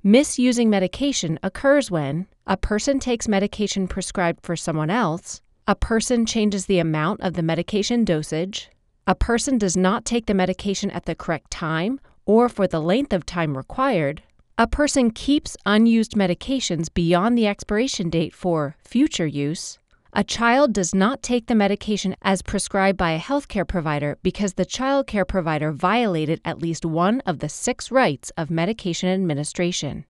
Misusing medication occurs when a person takes medication prescribed for someone else, a person changes the amount of the medication dosage, a person does not take the medication at the correct time or for the length of time required, a person keeps unused medications beyond the expiration date for future use, a child does not take the medication as prescribed by a healthcare provider because the child care provider violated at least one of the 6 rights of medication administration.